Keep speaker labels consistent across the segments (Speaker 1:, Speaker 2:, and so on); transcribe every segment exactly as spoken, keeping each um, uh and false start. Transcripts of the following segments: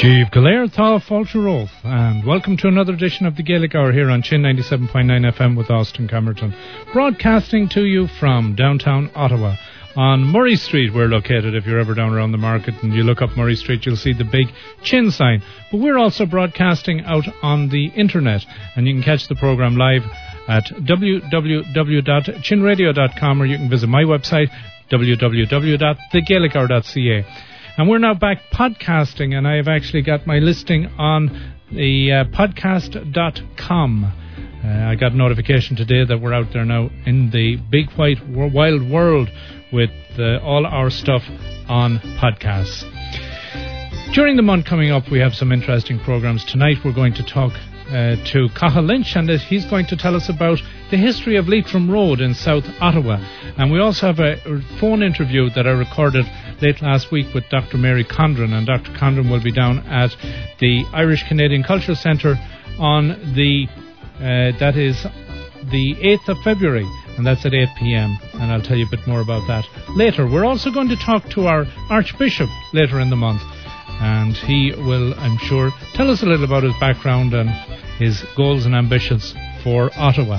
Speaker 1: Díobh go léir tá fáilte romh, and welcome to another edition of the Gaelic Hour here on Chin ninety-seven point nine F M with Austin Camerton, broadcasting to you from downtown Ottawa. On Murray Street we're located. If you're ever down around the market and you look up Murray Street, you'll see the big Chin sign. But we're also broadcasting out on the internet, and you can catch the programme live at w w w dot chin radio dot com, or you can visit my website, w w w dot the gaelic hour dot c a. And we're now back podcasting, and I have actually got my listing on the uh, podcast dot com. Uh, I got a notification today that we're out there now in the big white wild world with uh, all our stuff on podcasts. During the month coming up, we have some interesting programs. Tonight we're going to talk uh, to Cathal Lynch, and he's going to tell us about the history of Leitrim Road in South Ottawa. And we also have a phone interview that I recorded late last week with Doctor Mary Condren, and Doctor Condren will be down at the Irish Canadian Cultural Centre on the uh, that is the eighth of February, and that's at eight p.m, and I'll tell you a bit more about that later. We're also going to talk to our Archbishop later in the month, and he will, I'm sure, tell us a little about his background and his goals and ambitions for Ottawa.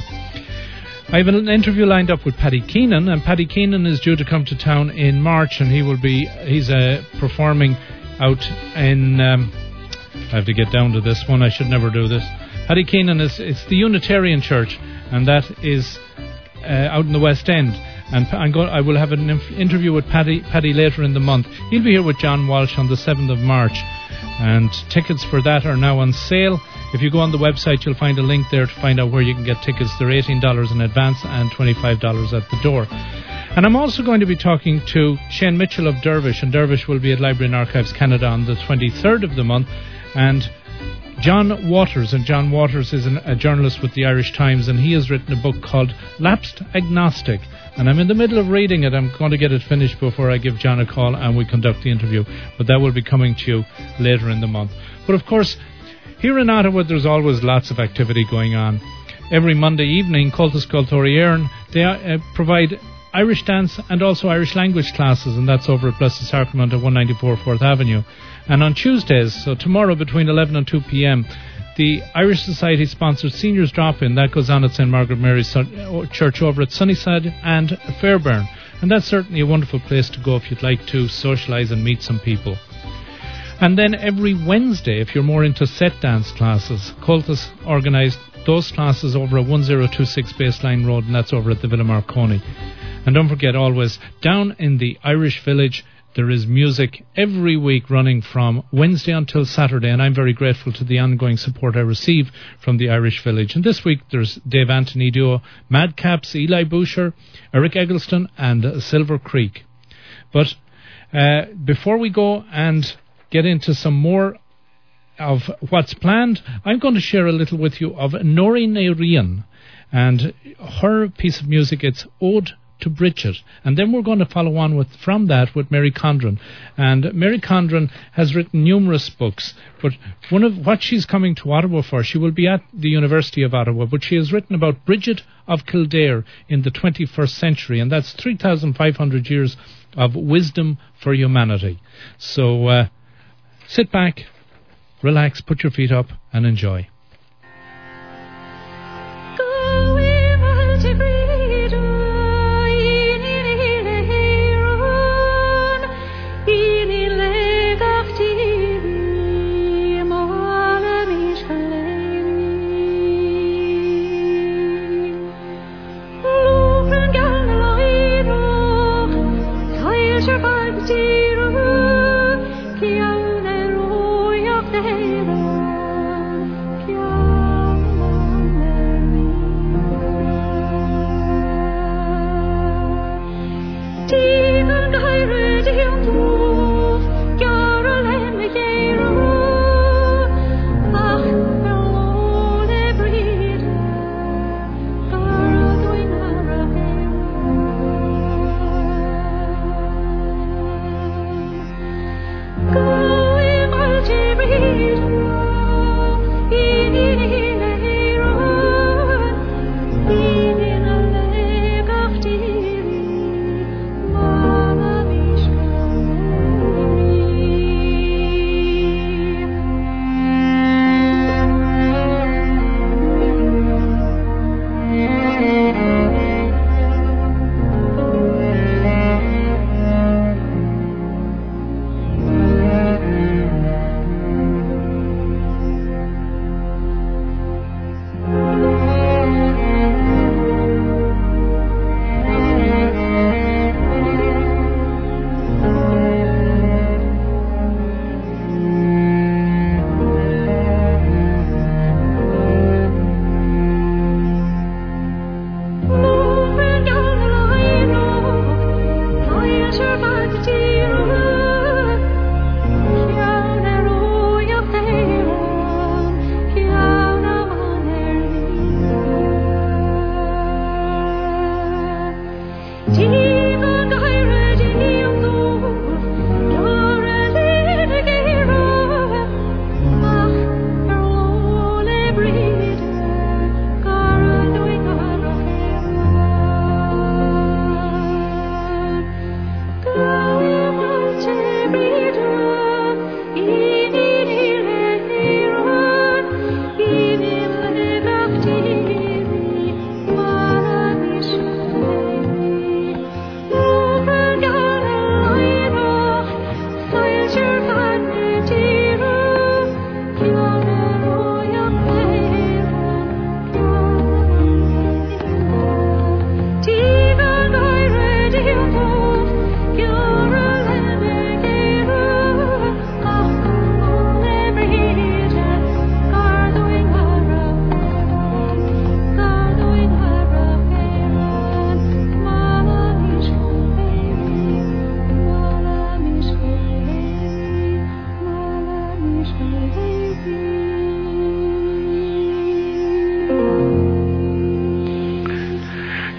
Speaker 1: I have an interview lined up with Paddy Keenan, and Paddy Keenan is due to come to town in March, and he will be, he's uh, performing out in, um, I have to get down to this one, I should never do this. Paddy Keenan is, it's the Unitarian Church, and that is uh, out in the West End. And I'm go- I will have an inf- interview with Paddy, Paddy later in the month. He'll be here with John Walsh on the seventh of March, and tickets for that are now on sale. If you go on the website, you'll find a link there to find out where you can get tickets. They're eighteen dollars in advance and twenty-five dollars at the door. And I'm also going to be talking to Shane Mitchell of Dervish, and Dervish will be at Library and Archives Canada on the twenty-third of the month. And John Waters, and John Waters is an, a journalist with the Irish Times, and he has written a book called Lapsed Agnostic. And I'm in the middle of reading it. I'm going to get it finished before I give John a call and we conduct the interview. But that will be coming to you later in the month. But of course, here in Ottawa, there's always lots of activity going on. Every Monday evening, Cultus Cultori Éireann, they uh, provide Irish dance and also Irish language classes, and that's over at Blessed Sacrament at one ninety-four fourth Avenue. And on Tuesdays, so tomorrow between eleven and two p.m, the Irish Society sponsored Seniors Drop-In, that goes on at Saint Margaret Mary's Church over at Sunnyside and Fairbairn. And that's certainly a wonderful place to go if you'd like to socialise and meet some people. And then every Wednesday, if you're more into set dance classes, Cultus organised those classes over at one oh two six Baseline Road, and that's over at the Villa Marconi. And don't forget, always, down in the Irish Village, there is music every week running from Wednesday until Saturday, and I'm very grateful to the ongoing support I receive from the Irish Village. And this week there's Dave Anthony Duo, Madcaps, Eli Boucher, Eric Eggleston, and Silver Creek. But uh, before we go and get into some more of what's planned, I'm going to share a little with you of Nori Nerian and her piece of music. It's Ode to Bridget, and then we're going to follow on with from that with Mary Condren. And Mary Condren has written numerous books, but one of what she's coming to Ottawa for, she will be at the University of Ottawa, but she has written about Bridget of Kildare in the twenty-first century, and that's three thousand five hundred years of wisdom for humanity. So uh, sit back, relax, put your feet up, and enjoy.
Speaker 2: Kia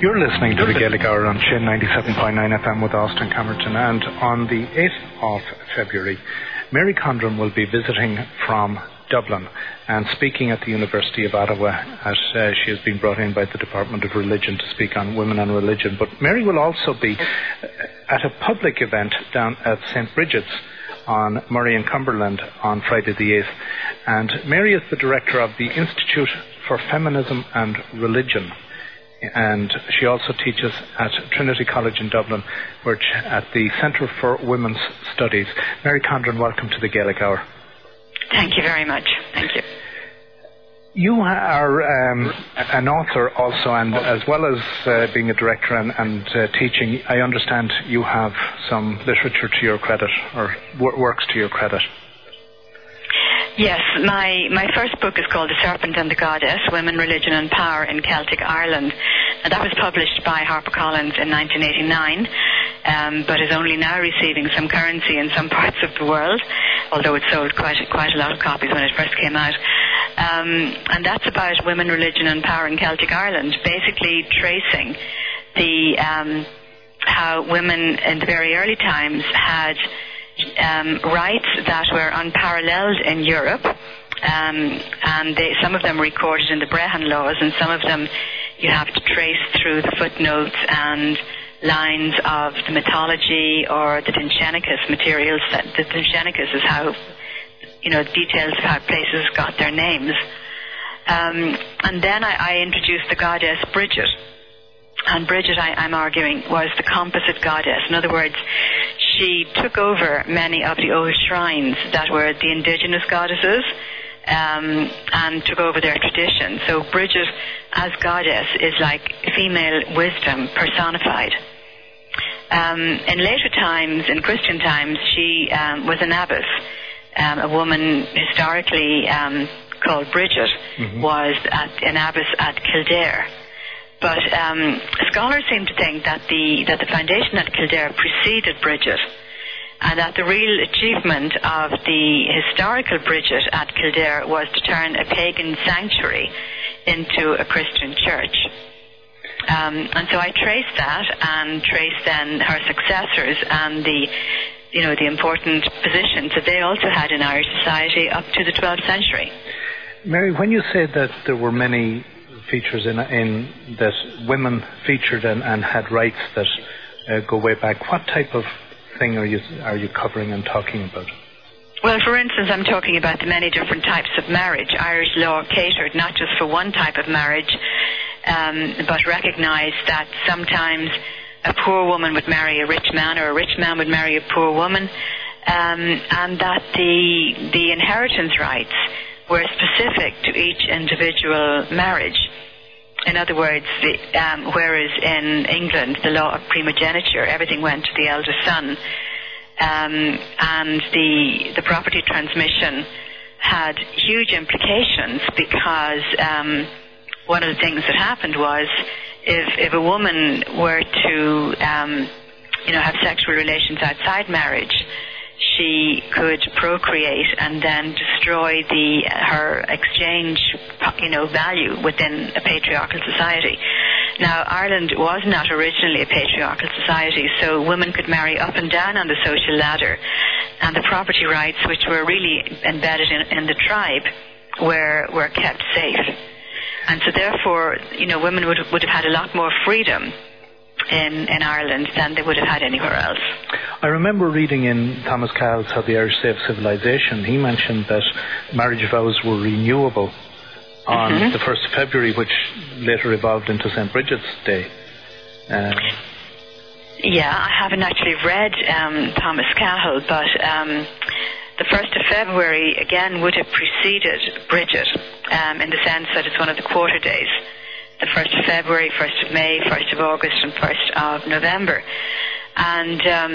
Speaker 1: You're listening to the Gaelic Hour on Chin ninety-seven point nine F M with Austin Camerton, and on the eighth of February, Mary Condren will be visiting from Dublin and speaking at the University of Ottawa, as uh, she has been brought in by the Department of Religion to speak on women and religion. But Mary will also be at a public event down at Saint Bridget's on Murray and Cumberland on Friday the eighth. And Mary is the director of the Institute for Feminism and Religion. And she also teaches at Trinity College in Dublin, which at the Centre for Women's Studies. Mary Condren, welcome to the Gaelic Hour.
Speaker 2: Thank you very much. Thank you.
Speaker 1: You are um, an author also, and as well as uh, being a director and, and uh, teaching, I understand you have some literature to your credit, or w- works to your credit.
Speaker 2: Yes, my, my first book is called The Serpent and the Goddess, Women, Religion and Power in Celtic Ireland. And that was published by HarperCollins in nineteen eighty-nine, um, but is only now receiving some currency in some parts of the world, although it sold quite, quite a lot of copies when it first came out. Um, and that's about women, religion and power in Celtic Ireland, basically tracing the um, how women in the very early times had Um, rights that were unparalleled in Europe, um, and they, some of them recorded in the Brehon laws, and some of them you have to trace through the footnotes and lines of the mythology or the Dingenicus materials. That the Dingenicus is how, you know, details of how places got their names. Um, and then I, I introduced the goddess Bridget. And Bridget, I, I'm arguing, was the composite goddess. In other words, she took over many of the old shrines that were the indigenous goddesses um, and took over their tradition. So Bridget, as goddess, is like female wisdom personified. Um, in later times, in Christian times, she um, was an abbess. Um, a woman historically um, called Bridget mm-hmm. was at, an abbess at Kildare. But um, scholars seem to think that the that the foundation at Kildare preceded Bridget, and that the real achievement of the historical Bridget at Kildare was to turn a pagan sanctuary into a Christian church. Um, and so I traced that and traced then her successors and the, you know, the important positions that they also had in Irish society up to the twelfth century.
Speaker 1: Mary, when you said that there were many features in, in that women featured and, and had rights that uh, go way back, what type of thing are you are you covering and talking about?
Speaker 2: Well, for instance, I'm talking about the many different types of marriage. Irish law catered not just for one type of marriage, um, but recognised that sometimes a poor woman would marry a rich man, or a rich man would marry a poor woman, um, and that the the inheritance rights were specific to each individual marriage. In other words, the, um, whereas in England the law of primogeniture, everything went to the eldest son, um, and the the property transmission had huge implications because um, one of the things that happened was if if a woman were to um, you know have sexual relations outside marriage, she could procreate and then destroy the her exchange, you know, value within a patriarchal society. Now, Ireland was not originally a patriarchal society, so women could marry up and down on the social ladder, and the property rights, which were really embedded in, in the tribe, were were kept safe. And so, therefore, you know, women would would have had a lot more freedom in, in Ireland than they would have had anywhere else.
Speaker 1: I remember reading in Thomas Cowles How the Irish Saved Civilization, he mentioned that marriage vows were renewable on mm-hmm. the first of February, which later evolved into Saint Bridget's Day. Uh,
Speaker 2: yeah, I haven't actually read um, Thomas Cahill, but um, the first of February, again, would have preceded Bridget um, in the sense that it's one of the quarter days. The first of February, first of May, first of August, and first of November. And um,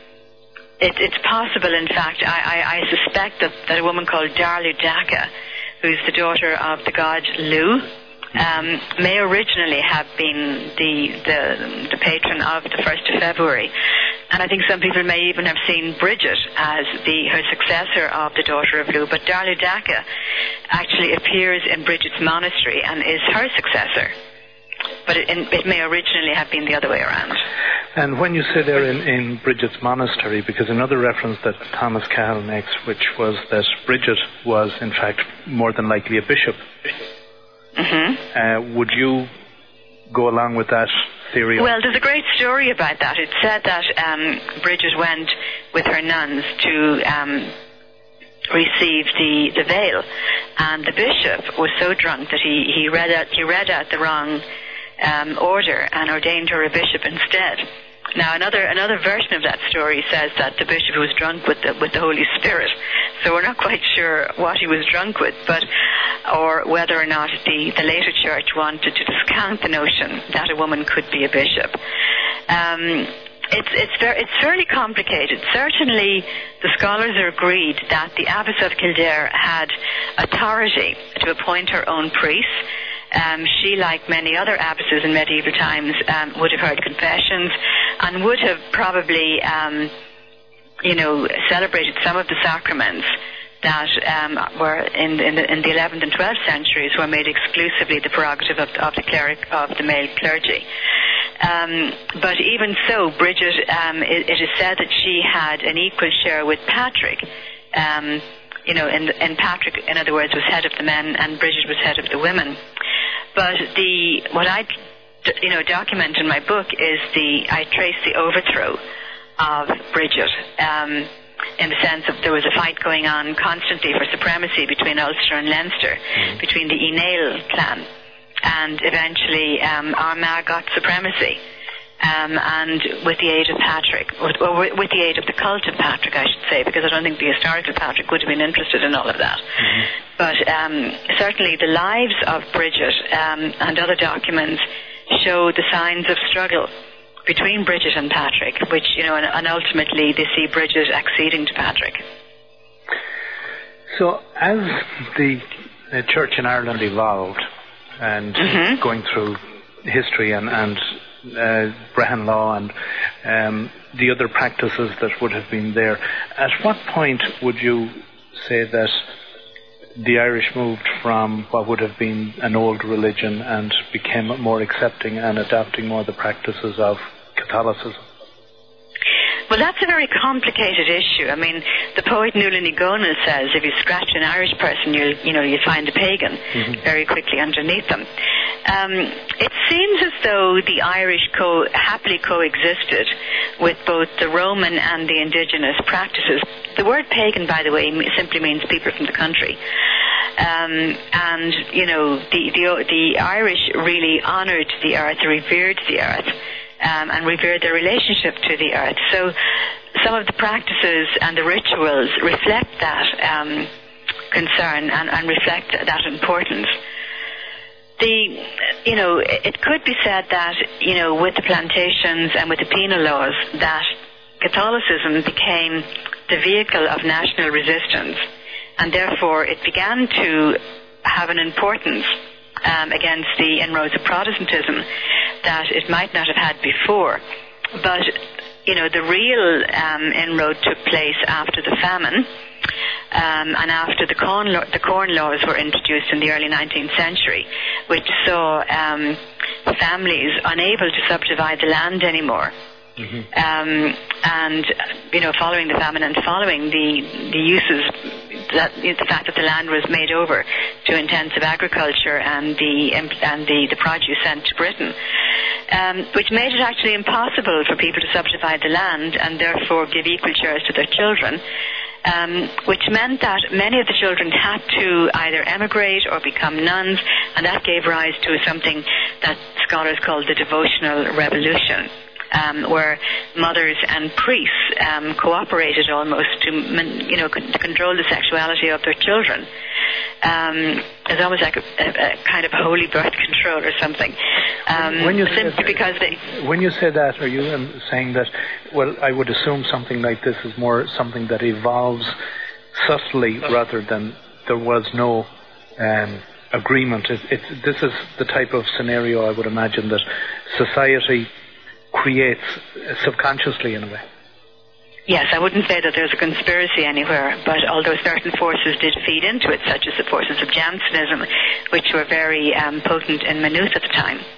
Speaker 2: it, it's possible, in fact, I, I, I suspect that, that a woman called Darlu Dacca, who's the daughter of the god Lu, um, may originally have been the, the the patron of the first of February. And I think some people may even have seen Bridget as the her successor of the daughter of Lu. But Darlu Dacca actually appears in Bridget's monastery and is her successor. but it, it may originally have been the other way around.
Speaker 3: And when you say there in, in Bridget's monastery, because another reference that Thomas Cahill makes, which was that Bridget was in fact more than likely a bishop,
Speaker 2: mm-hmm.
Speaker 3: uh, would you go along with that theory?
Speaker 2: Well, there's a great story about that. It said that um, Bridget went with her nuns to um, receive the, the veil, and the bishop was so drunk that he, he read out he read out the wrong um, order and ordained her a bishop instead. Now, another another version of that story says that the bishop was drunk with the with the Holy Spirit. So we're not quite sure what he was drunk with, but or whether or not the, the later church wanted to discount the notion that a woman could be a bishop. Um, it's it's very, it's fairly complicated. Certainly, the scholars are agreed that the Abbess of Kildare had authority to appoint her own priests. Um, she, like many other abbesses in medieval times, um, would have heard confessions and would have probably, um, you know, celebrated some of the sacraments that um, were in, in, the, in the eleventh and twelfth centuries were made exclusively the prerogative of, of the cleric, of the male clergy. Um, but even so, Bridget, um, it, it is said that she had an equal share with Patrick. Um, you know, and, and Patrick, in other words, was head of the men, and Bridget was head of the women. But the what I, you know, document in my book is the I trace the overthrow of Bridget, um, in the sense of there was a fight going on constantly for supremacy between Ulster and Leinster, mm-hmm. between the Ynale clan, and eventually um, Armagh got supremacy. Um, and with the aid of Patrick, or, or with the aid of the cult of Patrick, I should say, because I don't think the historical Patrick would have been interested in all of that. Mm-hmm. But um, certainly the lives of Bridget um, and other documents show the signs of struggle between Bridget and Patrick, which, you know, and, and ultimately they see Bridget acceding to Patrick.
Speaker 3: So as the uh, church in Ireland evolved and mm-hmm. going through history and, and Uh, Brehon law and um, the other practices that would have been there, at what point would you say that the Irish moved from what would have been an old religion and became more accepting and adapting more the practices of Catholicism?
Speaker 2: Well, that's a very complicated issue. I mean, the poet Nuala Ní Dhomhnaill says if you scratch an Irish person, you'll, you know, you find a pagan mm-hmm. very quickly underneath them. Um, it seems as though the Irish co- happily coexisted with both the Roman and the indigenous practices. The word pagan, by the way, simply means people from the country. Um, and, you know, the, the, the Irish really honoured the earth, revered the earth, um, and revered their relationship to the earth. So some of the practices and the rituals reflect that um, concern and, and reflect that importance. The, you know, it could be said that, you know, with the plantations and with the penal laws, that Catholicism became the vehicle of national resistance, and therefore it began to have an importance um, against the inroads of Protestantism that it might not have had before. But, you know, the real um, inroad took place after the famine. Um, and after the corn, lo- the corn laws were introduced in the early nineteenth century, which saw um, families unable to subdivide the land anymore. Mm-hmm. Um, and, you know, following the famine and following the, the uses, that, the fact that the land was made over to intensive agriculture and the, and the, the produce sent to Britain, um, which made it actually impossible for people to subdivide the land and therefore give equal shares to their children. Um, which meant that many of the children had to either emigrate or become nuns, and that gave rise to something that scholars call the devotional revolution, um, where mothers and priests um, cooperated almost to, you know, to control the sexuality of their children. Um, it's almost like a, a, a kind of holy birth control or something. Um,
Speaker 3: when you
Speaker 2: simply
Speaker 3: say,
Speaker 2: because they,
Speaker 3: when you say that, are you um, saying that? Well, I would assume something like this is more something that evolves subtly rather than there was no um, agreement. It, it, this is the type of scenario I would imagine that society creates subconsciously in a way.
Speaker 2: Yes, I wouldn't say that there's a conspiracy anywhere, but although certain forces did feed into it, such as the forces of Jansenism, which were very um, potent in Maynooth at the time,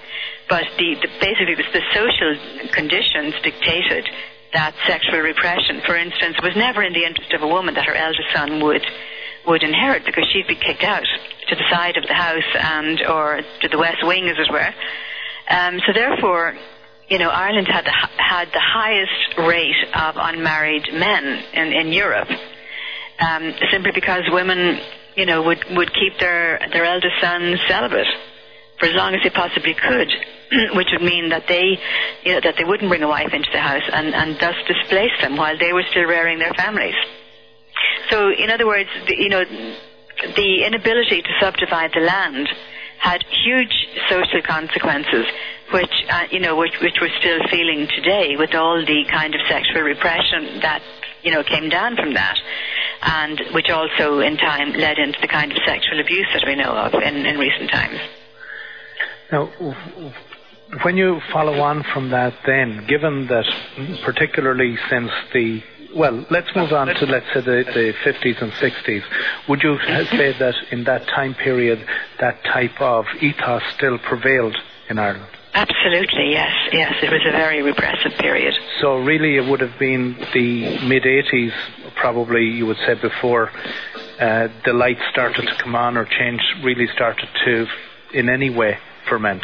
Speaker 2: But the, the basically the, the social conditions dictated that sexual repression, for instance, was never in the interest of a woman that her eldest son would would inherit, because she'd be kicked out to the side of the house and or to the west wing, as it were. Um, so therefore, you know, Ireland had the, had the highest rate of unmarried men in, in Europe, um, simply because women, you know, would, would keep their, their eldest sons celibate for as long as they possibly could, which would mean that they, you know, that they wouldn't bring a wife into the house and, and thus displace them while they were still rearing their families. So, in other words, the, you know, the inability to subdivide the land had huge social consequences, which, uh, you know, which, which we're still feeling today with all the kind of sexual repression that, you know, came down from that, and which also in time led into the kind of sexual abuse that we know of in, in recent times.
Speaker 3: Now, when you follow on from that then, given that particularly since the, well, let's move on to, let's say, the, the fifties and sixties, would you say that in that time period that type of ethos still prevailed in Ireland?
Speaker 2: Absolutely, yes, yes. It was a very repressive period.
Speaker 3: So really it would have been the mid-eighties, probably you would say, before uh, the light started to come on, or change really started to, in any way, ferment.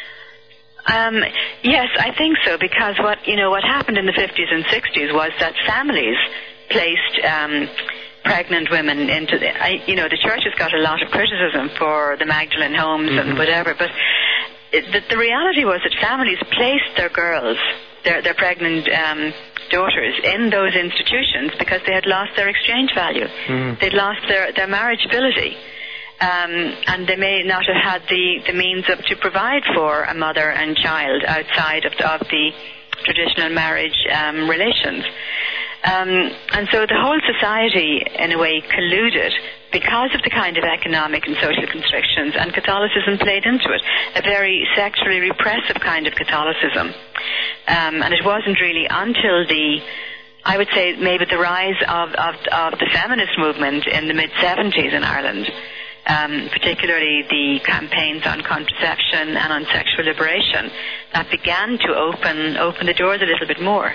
Speaker 2: Um, yes, I think so, because what you know what happened in the fifties and sixties was that families placed um, pregnant women into the. I, you know, the church has got a lot of criticism for the Magdalene homes mm-hmm. and whatever, but it, the, the reality was that families placed their girls, their their pregnant um, daughters, in those institutions because they had lost their exchange value. Mm-hmm. They'd lost their their marriageability. Um, and they may not have had the, the means of, to provide for a mother and child outside of the, of the traditional marriage um, relations. Um, and so the whole society, in a way, colluded because of the kind of economic and social constrictions, and Catholicism played into it, a very sexually repressive kind of Catholicism. Um, and it wasn't really until the I would say maybe the rise of, of, of the feminist movement in the mid-seventies in Ireland, Um, particularly the campaigns on contraception and on sexual liberation, that began to open open the doors a little bit more.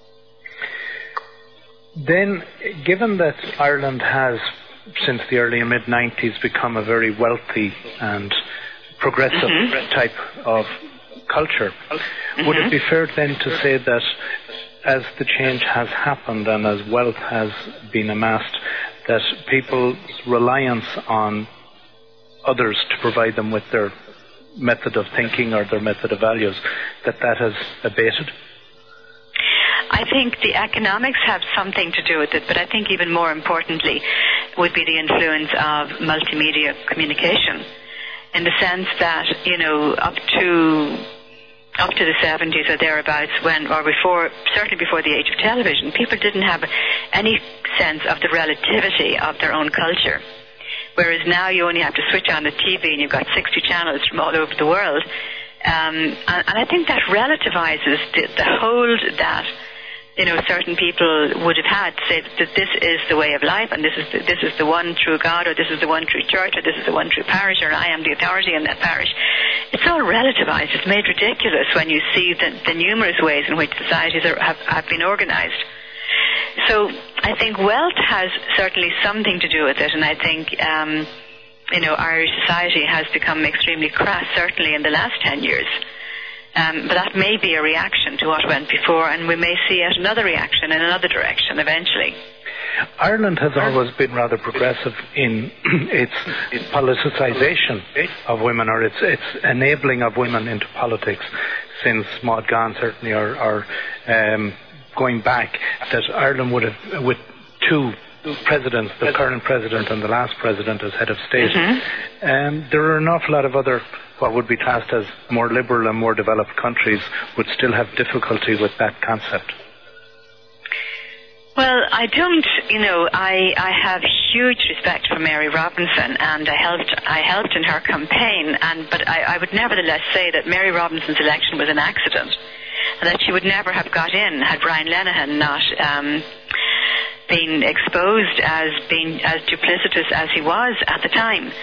Speaker 3: Then, given that Ireland has, since the early and mid-nineties, become a very wealthy and progressive mm-hmm. type of culture, mm-hmm. would it be fair then to say that as the change has happened and as wealth has been amassed, that people's reliance on others to provide them with their method of thinking or their method of values, that that has abated?
Speaker 2: I think the economics have something to do with it, but I think even more importantly would be the influence of multimedia communication, in the sense that, you know, up to up to the seventies or thereabouts, when, or before, certainly before the age of television, people didn't have any sense of the relativity of their own culture. Whereas now you only have to switch on the T V and you've got sixty channels from all over the world. Um, and, and I think that relativizes the, the hold that, you know, certain people would have had to say that this is the way of life, and this is the, this is the one true God, or this is the one true church, or this is the one true parish, or I am the authority in that parish. It's all relativized. It's made ridiculous when you see the, the numerous ways in which societies are, have, have been organized. So I think wealth has certainly something to do with it, and I think, um, you know, Irish society has become extremely crass, certainly in the last ten years. Um, but that may be a reaction to what went before, and we may see yet another reaction in another direction eventually.
Speaker 3: Ireland has always been rather progressive in its, its politicization of women, or its, its enabling of women into politics, since Maud Gonne certainly, or, or um, going back, that Ireland would have, with two presidents, the current president and the last president as head of state, mm-hmm. um, there are an awful lot of other, what would be classed as more liberal and more developed countries, would still have difficulty with that concept.
Speaker 2: Well, I don't, you know, I, I have huge respect for Mary Robinson, and I helped I helped in her campaign, and but I, I would nevertheless say that Mary Robinson's election was an accident, and that she would never have got in had Brian Lenihan not um, been exposed as being as duplicitous as he was at the time.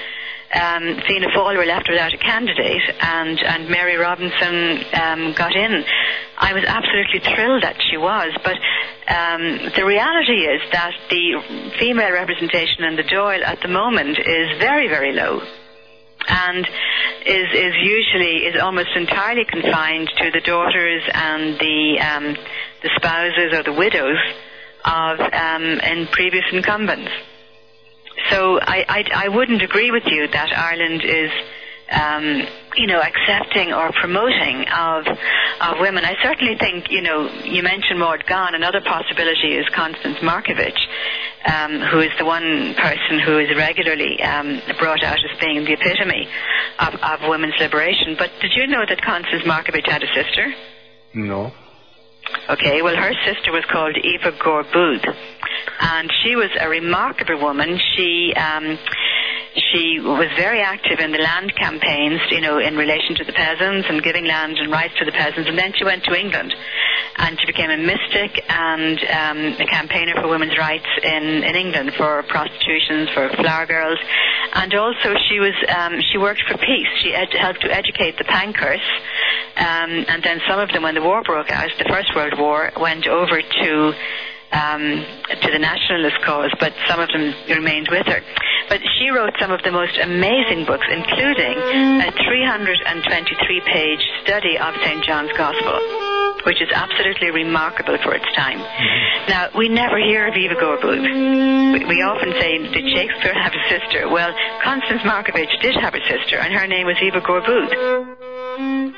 Speaker 2: um, Fianna Fáil were left without a candidate, and, and Mary Robinson um, got in. I was absolutely thrilled that she was, but um, the reality is that the female representation in the Dáil at the moment is very, very low, and is is usually is almost entirely confined to the daughters and the um, the spouses or the widows of um, in previous incumbents. So I, I I wouldn't agree with you that Ireland is um, you know accepting or promoting of of women. I certainly think, you know, you mentioned Maud Gonne. Another possibility is Constance Markievicz, um, who is the one person who is regularly um, brought out as being the epitome of, of women's liberation. But did you know that Constance Markievicz had a sister?
Speaker 3: No.
Speaker 2: Okay, well, her sister was called Eva Gore Booth, and she was a remarkable woman. She um, she was very active in the land campaigns, you know, in relation to the peasants and giving land and rights to the peasants. And then she went to England, and she became a mystic and um, a campaigner for women's rights in, in England, for prostitution, for flower girls, and also she was um, she worked for peace. She ed- helped to educate the Pankhursts. Um, and then some of them, when the war broke out, the First World War, went over to um, to the nationalist cause, but some of them remained with her. But she wrote some of the most amazing books, including a three hundred twenty-three page study of Saint John's Gospel, which is absolutely remarkable for its time. Mm-hmm. Now, we never hear of Eva Gore Booth. We, we often say, did Shakespeare have a sister? Well, Constance Markievicz did have a sister, and her name was Eva Gore Booth.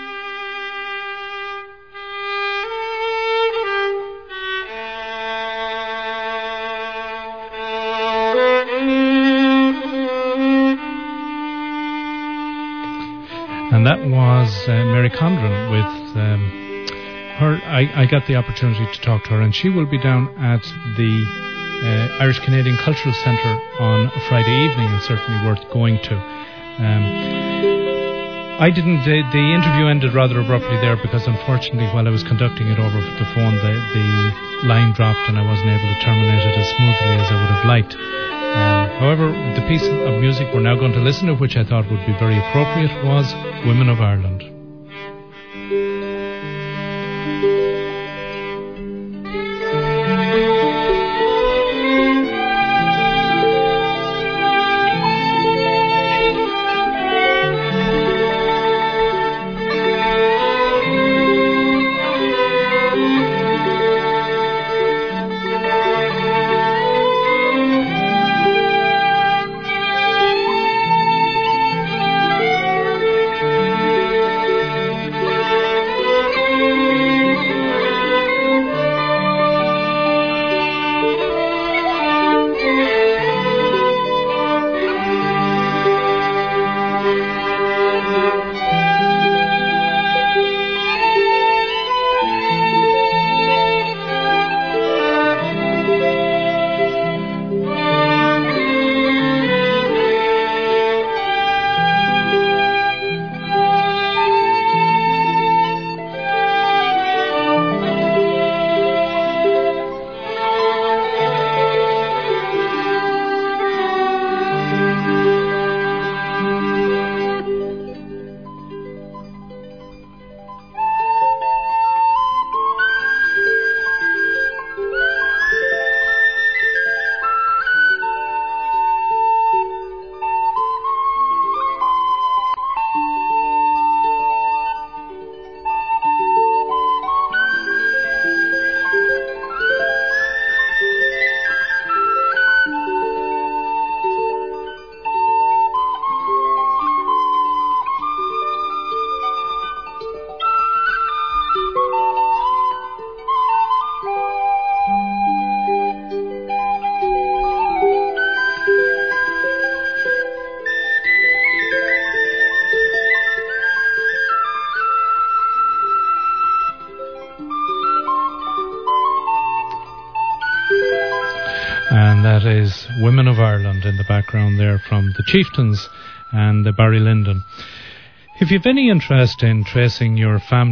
Speaker 1: And that was uh, Mary Condren with um, her. I, I got the opportunity to talk to her, and she will be down at the uh, Irish Canadian Cultural Centre on a Friday evening, and certainly worth going to. Um, I didn't. The, the interview ended rather abruptly there because, unfortunately, while I was conducting it over the phone, the, the line dropped, and I wasn't able to terminate it as smoothly as I would have liked. Um, however, the piece of music we're now going to listen to, which I thought would be very appropriate, was Women of Ireland. And that is Women of Ireland in the background there from the Chieftains and the Barry Lyndon. If you've any interest in tracing your family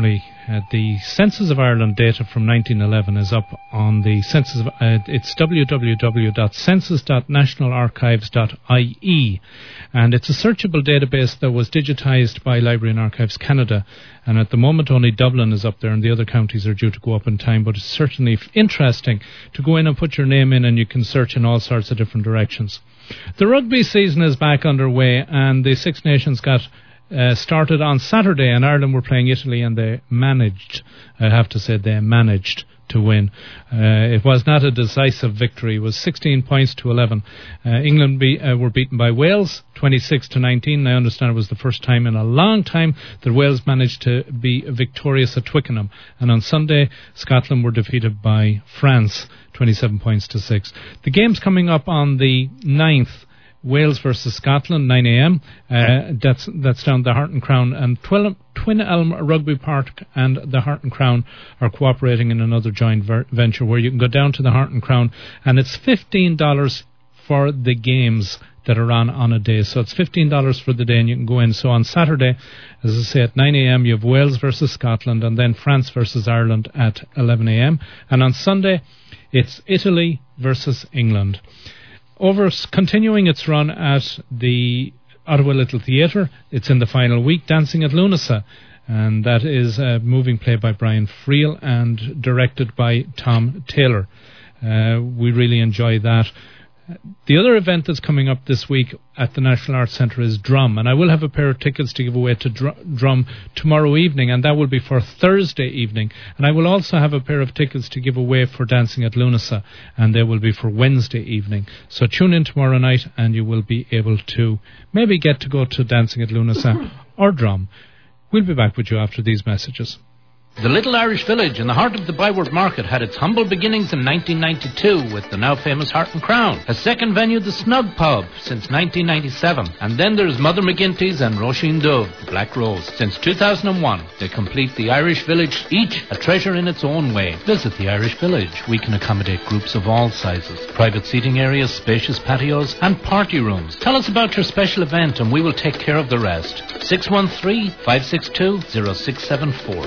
Speaker 1: Uh, the Census of Ireland data from nineteen eleven is up on the Census of, uh, it's w w w dot census dot national archives dot i e, and it's a searchable database that was digitised by Library and Archives Canada, and at the moment only Dublin is up there and the other counties are due to go up in time, but it's certainly f- interesting to go in and put your name in and you can search in all sorts of different directions. The rugby season is back underway and the Six Nations got Uh, started on Saturday, and Ireland were playing Italy, and they managed, I have to say, they managed to win. Uh, it was not a decisive victory. It was sixteen points to eleven. Uh, England be, uh, were beaten by Wales, twenty-six to nineteen. I understand it was the first time in a long time that Wales managed to be victorious at Twickenham. And on Sunday, Scotland were defeated by France, twenty-seven points to six. The game's coming up on the ninth. Wales versus Scotland, nine a.m. Uh, that's that's down the Heart and Crown, and Twin, Twin Elm Rugby Park and the Heart and Crown are cooperating in another joint ver- venture where you can go down to the Heart and Crown, and it's fifteen dollars for the games that are on on a day. So it's fifteen dollars for the day, and you can go in. So on Saturday, as I say, at nine a.m. you have Wales versus Scotland, and then France versus Ireland at eleven a.m. And on Sunday, it's Italy versus England. Over continuing its run at the Ottawa Little Theatre, it's in the final week, Dancing at Lunasa, and that is a moving play by Brian Friel and directed by Tom Taylor. Uh, we really enjoy that. The other event that's coming up this week at the National Arts Centre is Drum, and I will have a pair of tickets to give away to Dr- Drum tomorrow evening, and that will be for Thursday evening. And I will also have a pair of tickets to give away for Dancing at Lunasa, and they will be for Wednesday evening. So tune in tomorrow night and you will be able to maybe get to go to Dancing at Lunasa or Drum. We'll be back with you after these messages.
Speaker 4: The little Irish village in the heart of the Byward Market had its humble beginnings in nineteen ninety-two with the now famous Heart and Crown. A second venue, the Snug Pub, since nineteen ninety-seven. And then there's Mother McGinty's and Roisin Dove, the Black Rose. Since two thousand one, they complete the Irish village, each a treasure in its own way. Visit the Irish village. We can accommodate groups of all sizes. Private seating areas, spacious patios, and party rooms. Tell us about your special event and we will take care of the rest. six one three, five six two, zero six seven four.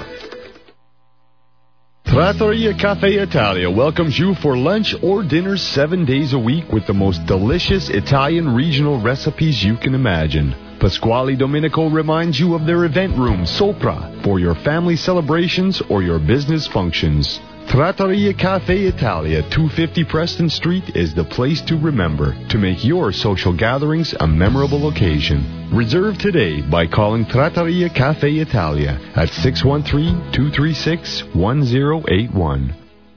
Speaker 5: Trattoria Cafe Italia welcomes you for lunch or dinner seven days a week with the most delicious Italian regional recipes you can imagine. Pasquale Domenico reminds you of their event room, Sopra, for your family celebrations or your business functions. Trattoria Cafe Italia, two fifty Preston Street, is the place to remember to make your social gatherings a memorable occasion. Reserve today by calling Trattoria Cafe Italia at six one three, two three six, one zero eight one.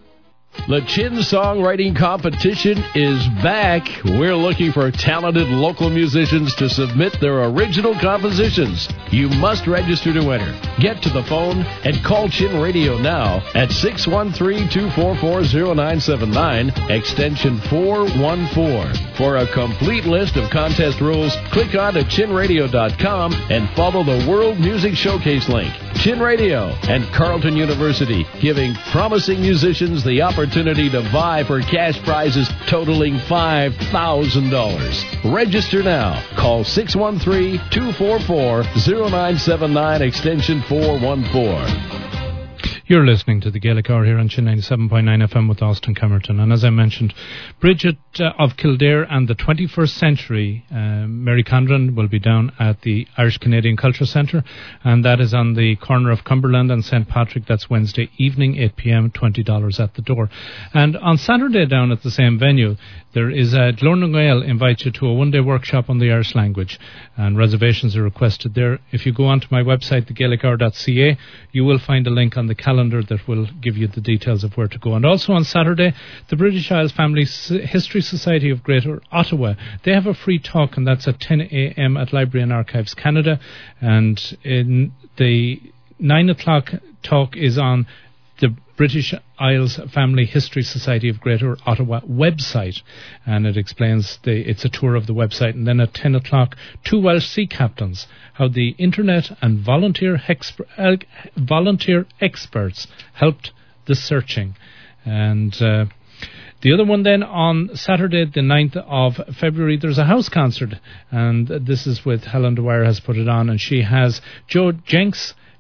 Speaker 6: The Chin Songwriting Competition is back. We're looking for talented local musicians to submit their original compositions. You must register to enter. Get to the phone and call Chin Radio now at six one three, two four four, zero nine seven nine, extension four one four. For a complete list of contest rules, click on to chin radio dot com and follow the World Music Showcase link. Chin Radio and Carleton University, giving promising musicians the opportunity to vie for cash prizes totaling five thousand dollars. Register now. Call six one three, two four four, zero nine seven nine, extension four one four.
Speaker 1: You're listening to the Gaelic Hour here on Chin ninety-seven point nine F M with Austin Camerton. And as I mentioned, Bridget uh, of Kildare and the twenty-first century, uh, Mary Condren, will be down at the Irish Canadian Culture Centre, and that is on the corner of Cumberland and Saint Patrick. That's Wednesday evening, eight p.m, twenty dollars at the door. And on Saturday down at the same venue, there is a Glorna Gael invites you to a one-day workshop on the Irish language, and reservations are requested there. If you go onto my website, the gaelic hour dot c a, you will find a link on the calendar that will give you the details of where to go. And also on Saturday, the British Isles Family History Society of Greater Ottawa, they have a free talk, and that's at ten a.m. at Library and Archives Canada. And in the nine o'clock talk is on the British Isles Family History Society of Greater Ottawa website, and it explains the it's a tour of the website. And then at ten o'clock, two Welsh sea captains, how the internet and volunteer exper- uh, volunteer experts helped the searching. And uh, the other one then on Saturday the ninth of February, there's a house concert, and this is with Helen Dwyer has put it on, and she has Joe Jenks,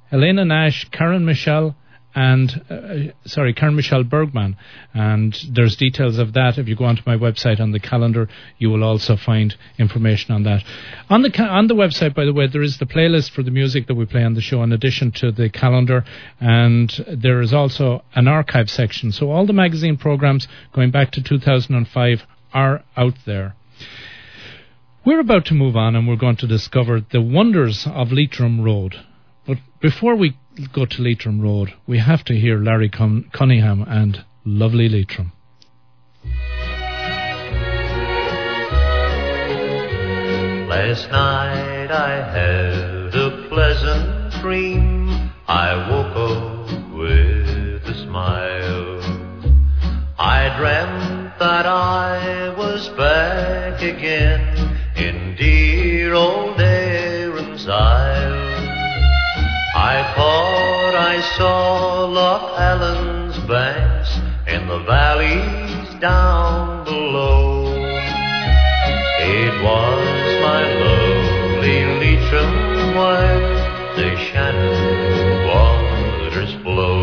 Speaker 1: Elena Nash, Karen Michelle, and uh, sorry, Karen Michelle Bergman, and there's details of that. If you go onto my website on the calendar, you will also find information on that. On the ca- on the website, by the way, there is the playlist for the music that we play on the show, in addition to the calendar, and there is also an archive section. So all the magazine programs going back to two thousand five are out there. We're about to move on, and we're going to discover the wonders of Leitrim Road. But before we go to Leitrim Road, we have to hear Larry Cun- Cunningham and Lovely Leitrim.
Speaker 7: Last night I had a pleasant dream. I woke up with a smile. I dreamt that I was back again in dear old Erin's Isle. I thought I saw Loch Allen's banks and the valleys down below. It was my lovely Leitrim where the Shannon waters flow.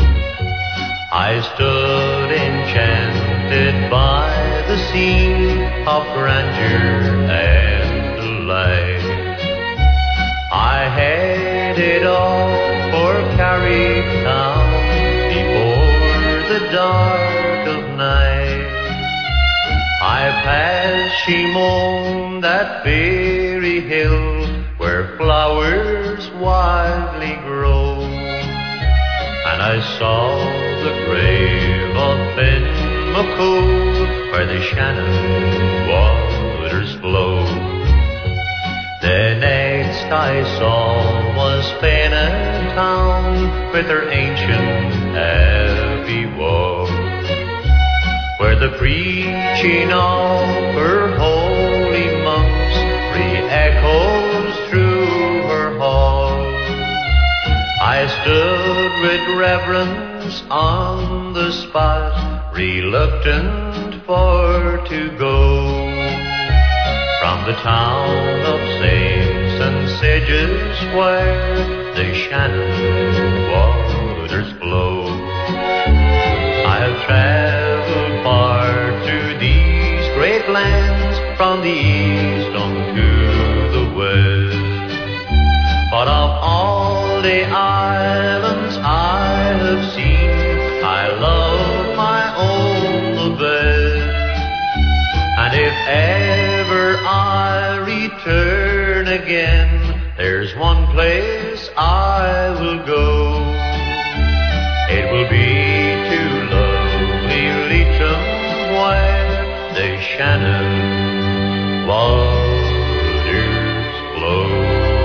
Speaker 7: I stood enchanted by the scene of grandeur and delight. I had it all for Carricktown before the dark of night. I passed Shimone, that fairy hill where flowers wildly grow, and I saw the grave of Ben McCool where the Shannon waters flow. The next I saw was Fenagh town with her ancient abbey wall, where the preaching of her holy monks re-echoes through her hall. I stood with reverence on the spot, reluctant for to go. From the town of Saints and Sedges where the Shannon waters flow, I have travelled far through these great lands, from the east unto the west. But of all the islands I have seen, I love my own the best. And if ever I return again, there's one place I will go. It will be to lovely Leitrim where the Shannon waters flow.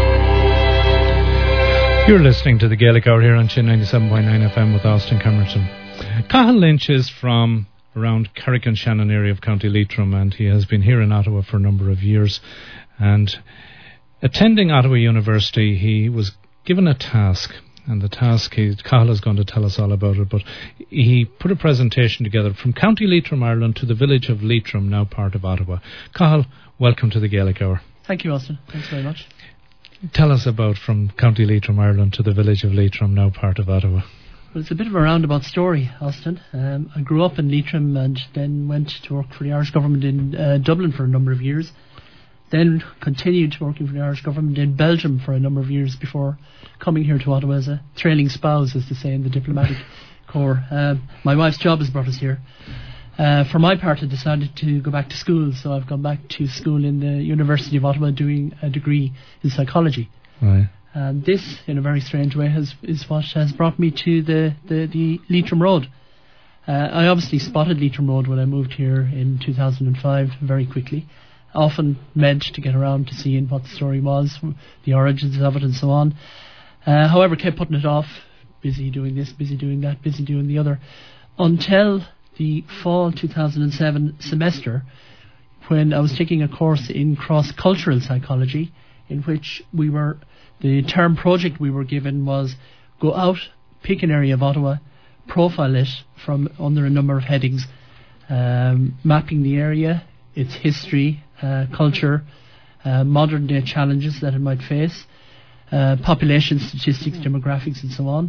Speaker 1: You're listening to the Gaelic Hour here on Chin ninety-seven point nine F M with Austin Camerton. Cathal Lynch is from around Carrick-on-Shannon area of County Leitrim, and he has been here in Ottawa for a number of years. And attending Ottawa University, he was given a task, and the task, he, Cathal is going to tell us all about it, but he put a presentation together from County Leitrim, Ireland, to the village of Leitrim, now part of Ottawa. Cathal, welcome to the Gaelic Hour.
Speaker 8: Thank you, Austin. Thanks very much.
Speaker 1: Tell us about from County Leitrim, Ireland, to the village of Leitrim, now part of Ottawa.
Speaker 8: Well, it's a bit of a roundabout story, Austin. Um, I grew up in Leitrim and then went to work for the Irish government in uh, Dublin for a number of years. Then continued working for the Irish government in Belgium for a number of years before coming here to Ottawa as a trailing spouse, as they say in the diplomatic corps. Um, my wife's job has brought us here. Uh, for my part, I decided to go back to school, so I've gone back to school in the University of Ottawa doing a degree in psychology.
Speaker 1: Right.
Speaker 8: And this, in a very strange way, has is what has brought me to the, the, the Leitrim Road. Uh, I obviously spotted Leitrim Road when I moved here in two thousand five very quickly. Often meant to get around to seeing what the story was, the origins of it and so on. Uh, however, kept putting it off, busy doing this, busy doing that, busy doing the other, until the fall two thousand seven semester, when I was taking a course in cross-cultural psychology, in which we were... The term project we were given was go out, pick an area of Ottawa, profile it from under a number of headings, um, mapping the area, its history, uh, culture, uh, modern day challenges that it might face, uh, population statistics, demographics, and so on.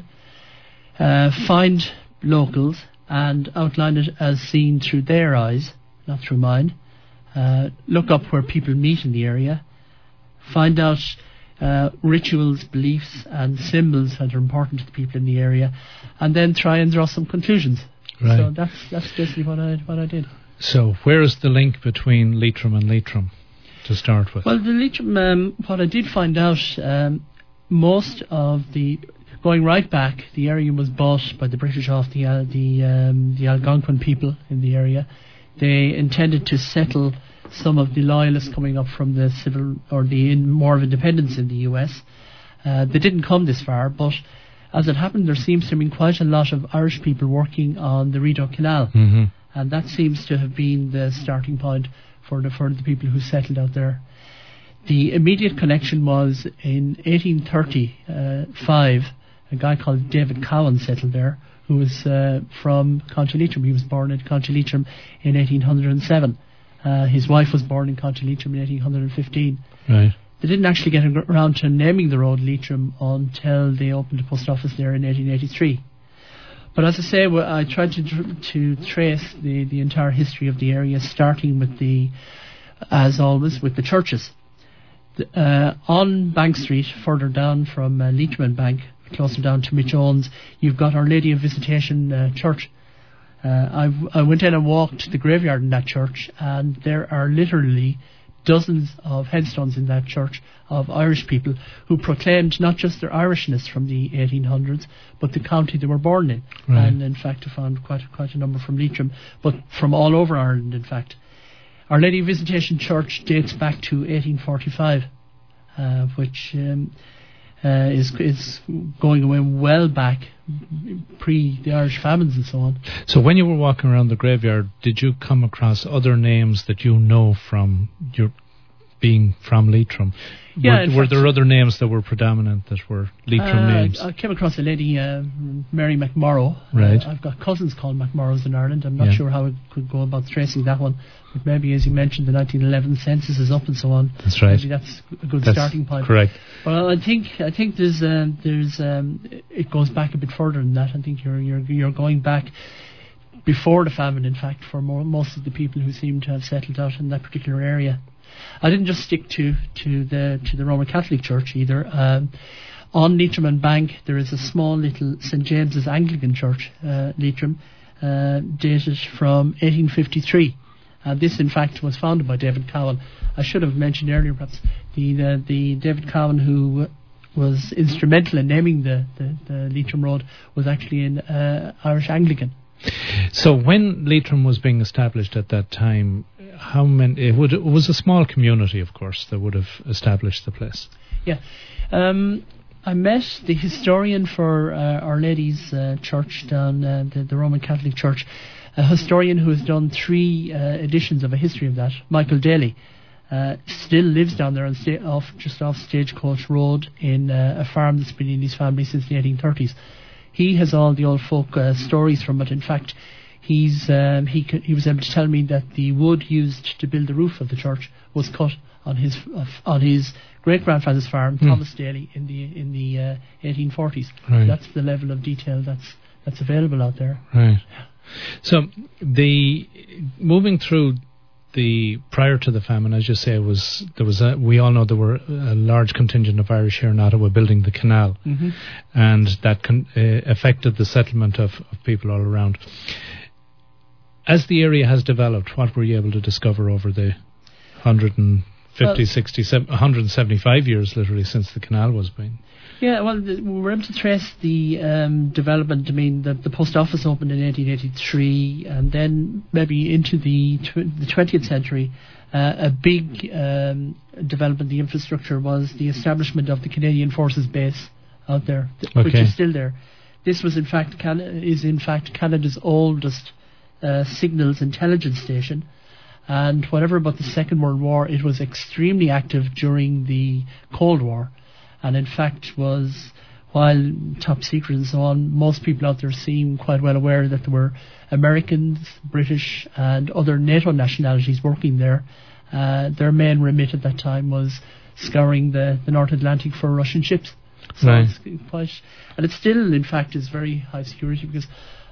Speaker 8: Uh, find locals and outline it as seen through their eyes, not through mine. Uh, look up where people meet in the area. Find out uh, rituals, beliefs, and symbols that are important to the people in the area, and then try and draw some conclusions.
Speaker 1: Right.
Speaker 8: So that's that's basically what I what I did.
Speaker 1: So where is the link between Leitrim and Leitrim to start with?
Speaker 8: Well, the Leitrim, um, what I did find out, um, most of the going right back, the area was bought by the British off the uh, the um, the Algonquin people in the area. They intended to settle some of the loyalists coming up from the civil or the in War of Independence in the U S. Uh, they didn't come this far, but as it happened, there seems to have been quite a lot of Irish people working on the Rideau Canal,
Speaker 1: mm-hmm.
Speaker 8: and that seems to have been the starting point for the for the people who settled out there. The immediate connection was in eighteen thirty-five. A guy called David Cowan settled there, who was uh, from County Leitrim. He was born in County Leitrim in eighteen oh seven. Uh, his wife was born in County Leitrim in eighteen fifteen.
Speaker 1: Right.
Speaker 8: They didn't actually get around to naming the road Leitrim until they opened a post office there in eighteen eighty-three. But as I say, well, I tried to tr- to trace the, the entire history of the area, starting with the, as always, with the churches. The, uh, on Bank Street, further down from uh, Leitrim and Bank, closer down to Mitch-Owens, you've got Our Lady of Visitation uh, Church. Uh, I, I went in and walked the graveyard in that church, and there are literally dozens of headstones in that church of Irish people who proclaimed not just their Irishness from the eighteen hundreds, but the county they were born in.
Speaker 1: Right.
Speaker 8: And in fact, I found quite quite a number from Leitrim, but from all over Ireland, in fact. Our Lady of Visitation Church dates back to eighteen forty-five, uh, which um, uh, is is going away well back, pre the Irish famines and so on.
Speaker 1: So when you were walking around the graveyard, did you come across other names that you know from your being from Leitrim?
Speaker 8: Yeah,
Speaker 1: were, were there other names that were predominant that were Leitrim
Speaker 8: uh,
Speaker 1: names?
Speaker 8: I came across a lady, uh, Mary McMorrow.
Speaker 1: Right.
Speaker 8: Uh, I've got cousins called McMorrows in Ireland. I'm not
Speaker 1: Yeah.
Speaker 8: sure how I could go about tracing that one. But maybe, as you mentioned, the nineteen eleven census is up and so on.
Speaker 1: That's right.
Speaker 8: Maybe that's a good
Speaker 1: That's
Speaker 8: starting point.
Speaker 1: correct.
Speaker 8: Well, I think I think there's um, there's um, it goes back a bit further than that. I think you're you're you're going back before the famine, in fact, for more, most of the people who seem to have settled out in that particular area. I didn't just stick to, to the to the Roman Catholic Church either. Um, on Leitrim and Bank, there is a small little Saint James's Anglican Church, uh, Leitrim, uh, dated from eighteen fifty-three. Uh, this, in fact, was founded by David Cowan. I should have mentioned earlier, perhaps, the the, the David Cowan who was instrumental in naming the, the, the Leitrim Road was actually an uh, Irish Anglican.
Speaker 1: So when Leitrim was being established at that time, how many? It, would, it was a small community, of course, that would have established the place.
Speaker 8: Yeah, um, I met the historian for uh, Our Lady's uh, Church down uh, the, the Roman Catholic Church, a historian who has done three uh, editions of a history of that. Michael Daly uh, still lives down there on sta- off just off Stagecoach Road in uh, a farm that's been in his family since the eighteen thirties. He has all the old folk uh, stories from it. In fact, he's um, he c- he was able to tell me that the wood used to build the roof of the church was cut on his uh, on his great grandfather's farm,
Speaker 1: Hmm.
Speaker 8: Thomas Daly, in the in the uh, eighteen forties.
Speaker 1: Right.
Speaker 8: That's the level of detail that's that's available out there.
Speaker 1: Right. So the moving through the prior to the famine, as you say, was there was a, we all know there were a large contingent of Irish here in Ottawa building the canal,
Speaker 8: Mm-hmm.
Speaker 1: and that con- uh, affected the settlement of, of people all around. As the area has developed, what were you able to discover over the one hundred fifty,
Speaker 8: Well-
Speaker 1: sixty, seventy, one hundred seventy-five years literally since the canal was being?
Speaker 8: Yeah, well, the, we were able to trace the um, development. I mean, the, the post office opened in eighteen eighty-three, and then maybe into the tw- the twentieth century, uh, a big um, development. The infrastructure was the establishment of the Canadian Forces Base out there, th- which
Speaker 1: Okay.
Speaker 8: is still there. This was in fact Can- is in fact Canada's oldest uh, signals intelligence station. And whatever about the Second World War, it was extremely active during the Cold War. And in fact was, while top secret and so on, most people out there seem quite well aware that there were Americans, British and other NATO nationalities working there. Uh, their main remit at that time was scouring the, the North Atlantic for Russian ships. So
Speaker 1: right.
Speaker 8: it's quite, and it still, in fact, is very high security, because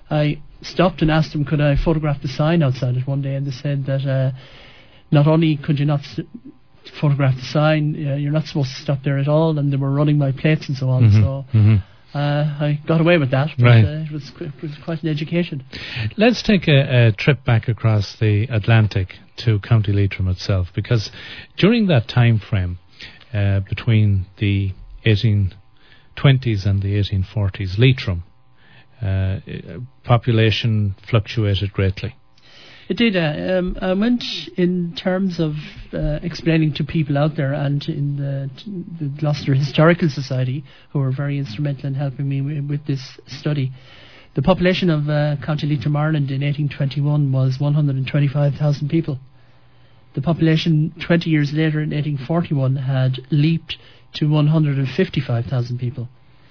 Speaker 8: I stopped and asked them, could I photograph the sign outside it one day, and they said that uh, not only could you not s- photograph the sign, uh, you're not supposed to stop there at all, and they were running my plates and so on.
Speaker 1: Mm-hmm.
Speaker 8: So
Speaker 1: mm-hmm.
Speaker 8: Uh, I got away with that, but
Speaker 1: right.
Speaker 8: uh, it, was, it was quite an education.
Speaker 1: Let's take a, a trip back across the Atlantic to County Leitrim itself, because during that time frame uh, between the eighteen twenties and the eighteen forties, Leitrim uh, population fluctuated greatly.
Speaker 8: It did. Uh, um, I went in terms of uh, explaining to people out there, and in the, the Gloucester Historical Society, who were very instrumental in helping me w- with this study. The population of uh, County Leitrim, Ireland in eighteen twenty-one was one hundred twenty-five thousand people. The population twenty years later in eighteen forty-one had leaped to one hundred fifty-five thousand people.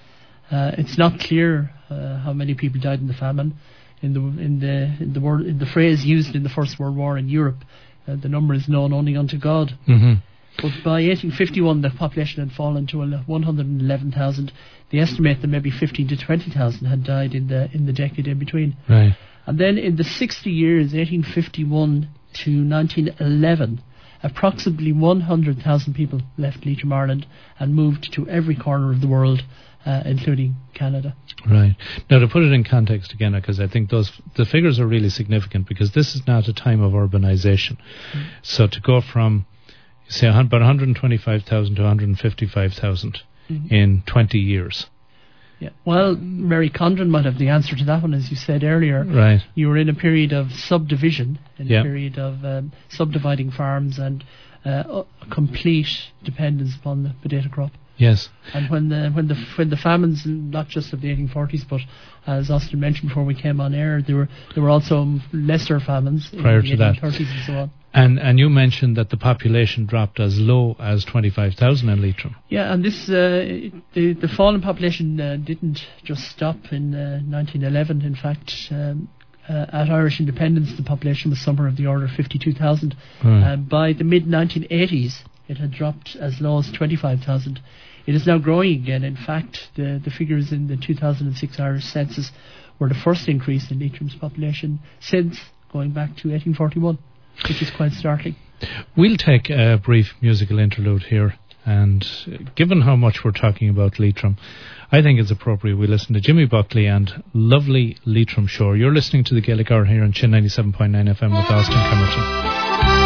Speaker 8: Uh, it's not clear uh, how many people died in the famine. In the in the in the word in the phrase used in the First World War in Europe, uh, the number is known only unto God.
Speaker 1: Mm-hmm.
Speaker 8: But by eighteen fifty-one, the population had fallen to one hundred eleven thousand. They estimate that maybe fifteen to twenty thousand had died in the in the decade in between.
Speaker 1: Right.
Speaker 8: And then in the sixty years, eighteen fifty-one to nineteen eleven, approximately one hundred thousand people left Leitrim, Ireland, and moved to every corner of the world, uh, including Canada.
Speaker 1: Right. Now, to put it in context again, because I think those the figures are really significant, because this is not a time of urbanization. Mm. So to go from, say, about one hundred twenty-five thousand to one hundred fifty-five thousand mm-hmm. in twenty years.
Speaker 8: Yeah. Well, Mary Condren might have the answer to that one, as you said earlier.
Speaker 1: Right.
Speaker 8: You were in a period of subdivision, in
Speaker 1: yep.
Speaker 8: a period of um, subdividing farms and uh, complete dependence upon the potato crop.
Speaker 1: Yes.
Speaker 8: And when the when the when the famines, not just of the eighteen forties, but as Austin mentioned before we came on air, there were there were also lesser famines
Speaker 1: prior
Speaker 8: in the
Speaker 1: to that,
Speaker 8: eighteen thirties and so on.
Speaker 1: And and you mentioned that the population dropped as low as twenty-five thousand in Leitrim.
Speaker 8: Yeah, and this uh, the the fall in population uh, didn't just stop in uh, nineteen eleven. In fact, um, uh, at Irish independence, the population was somewhere of the order of fifty-two thousand.
Speaker 1: Right.
Speaker 8: Uh, by the mid nineteen eighties, it had dropped as low as twenty-five thousand. It is now growing again. In fact, the, the figures in the two thousand six Irish census were the first increase in Leitrim's population since going back to eighteen forty-one, which is quite startling.
Speaker 1: We'll take a brief musical interlude here, and uh, given how much we're talking about Leitrim, I think it's appropriate we listen to Jimmy Buckley and Lovely Leitrim Shore. You're listening to the Gaelic Hour here on Chin ninety-seven point nine F M with Austin Camerton.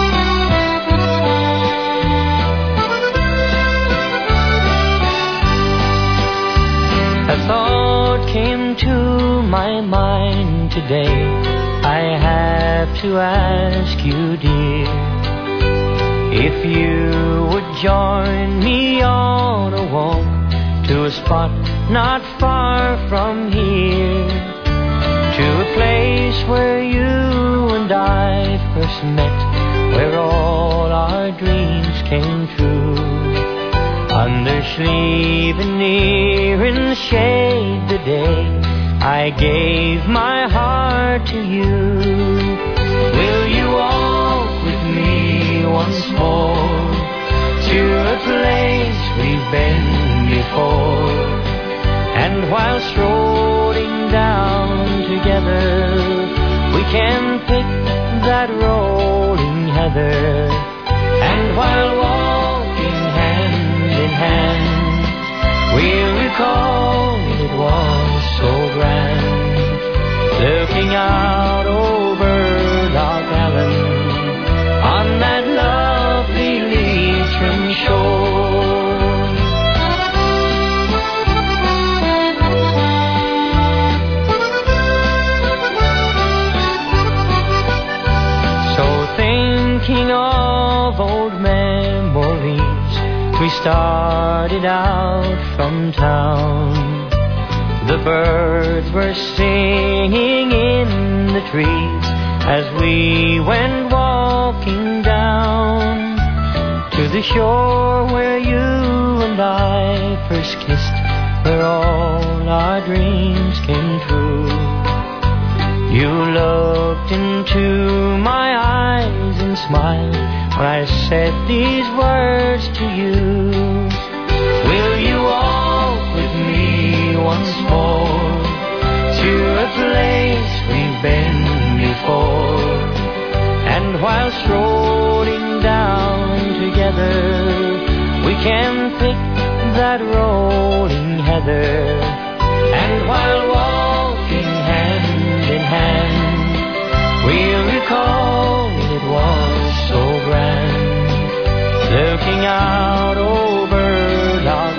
Speaker 9: A thought came to my mind today. I have to ask you, dear, if you would join me on a walk to a spot not far from here, to a place where you and I first met, where all our dreams came true. Under sleeve and near in the shade the day I gave my heart to you. Will you walk with me once more to a place we've been before? And while strolling down together, we can pick that rolling heather. And while walking hand in hand, we'll recall it was so grand, looking out over Loch Allen on that lovely Leitrim shore. So thinking of old memories, we started out from town. The birds were singing in the trees as we went walking down to the shore where you and I first kissed, where all our dreams came true. You looked into my eyes and smiled when I said these words to you. Will you walk with me once more to a place we've been before? And while strolling down together, we can pick that rolling heather. And while walking hand in hand, we'll recall it was so grand, looking out over Loch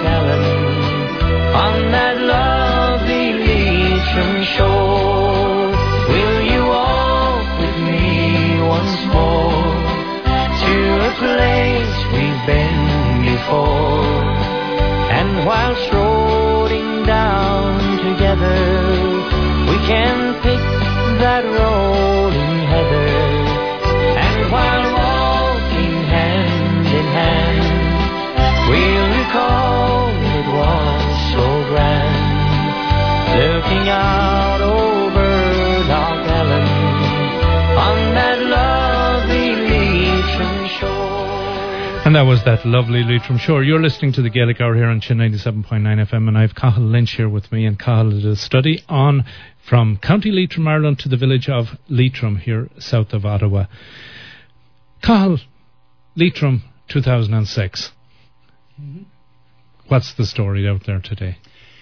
Speaker 9: Allen on that lovely Leitrim shore. Will you walk with me once more to a place we've been before? And while strolling down together, we can pick that rolling heather. And while walking hand in hand, we'll recall it was so grand, looking out over Loch Allen on that lovely Leitrim shore.
Speaker 1: And that was that lovely Leitrim shore. You're listening to the Gaelic Hour here on Chin ninety-seven point nine F M, and I have Cathal Lynch here with me. And Cathal did a study on from County Leitrim, Ireland, to the village of Leitrim here south of Ottawa. Cathal, Leitrim two thousand six. Mm-hmm. What's the story out there today?